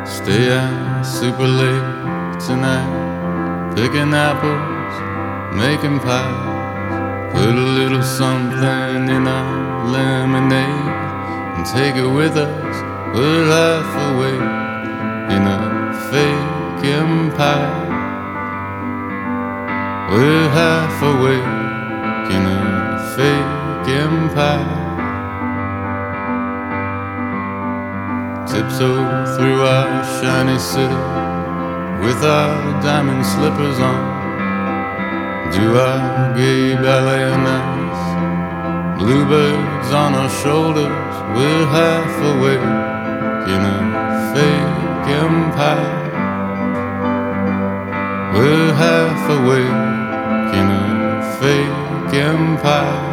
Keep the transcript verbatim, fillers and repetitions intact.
Stay out super late tonight, picking apples, making pies. Put a little something in our lemonade and take it with us. We're half awake in a fake empire. We're half awake in a fake empire. Tiptoe through our shiny city with our diamond slippers on. Do our gay ballet nights, bluebirds on our shoulders. We're half awake in a fake empire. We're half awake in a fake empire.